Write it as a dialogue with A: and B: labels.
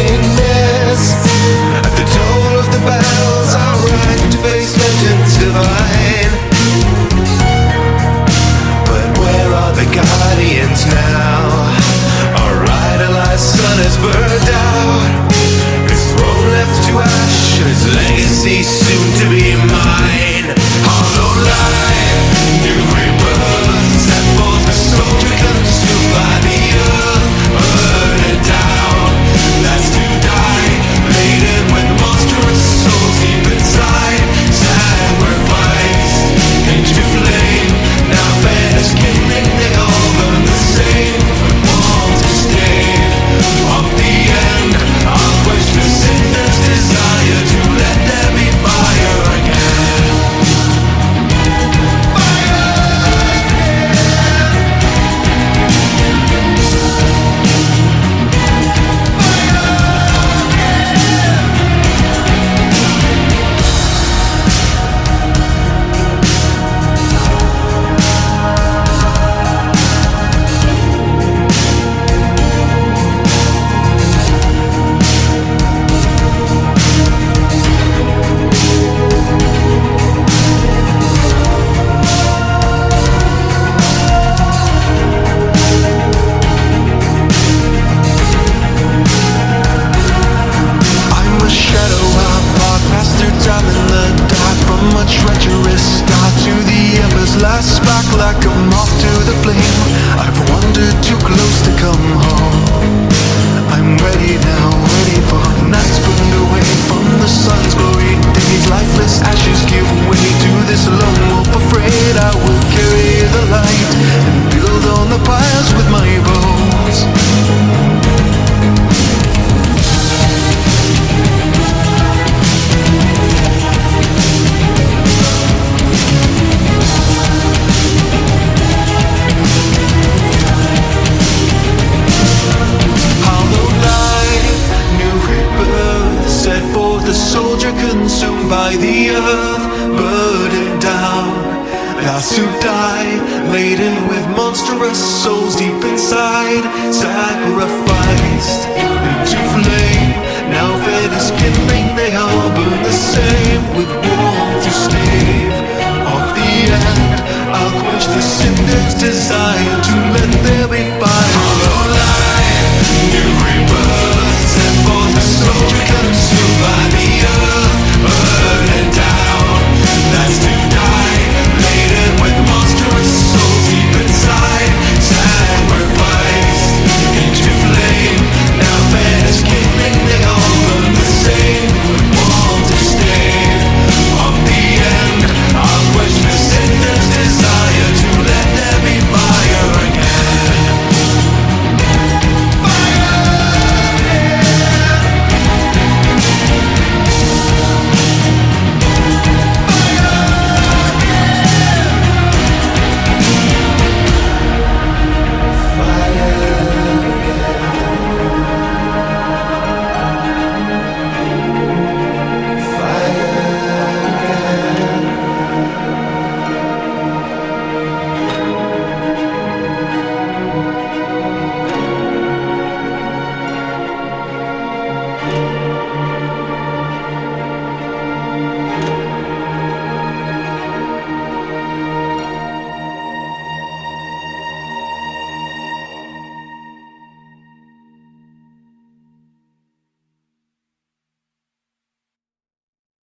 A: fading mist. At the toll of the bells, I'll ride to face legends divine. But where are the guardians now? Our idolized sun has burned out. His throne left to ash, his legacy soon to be mine. Hollow light, new rebirth, set forth a soldier consumed by the earth. Burning down, that's to die, laden with monstrous souls deep inside. Sacrificed into flame, now fed as kindling, they all burn the same. Want to stay off the end, I'll quench the sinner's desire to let there be fire again. Last spark like a moth to the flame. I've wandered too close to come home. I'm ready now, ready for nights burned away from the sun's glory. Days lifeless ashes give way to this lone wolf afraid. I will carry the light and build on the piles with my bones. The soldier consumed by the earth, burdened down, last to die, laden with monstrous souls deep inside, sacrificed into flame.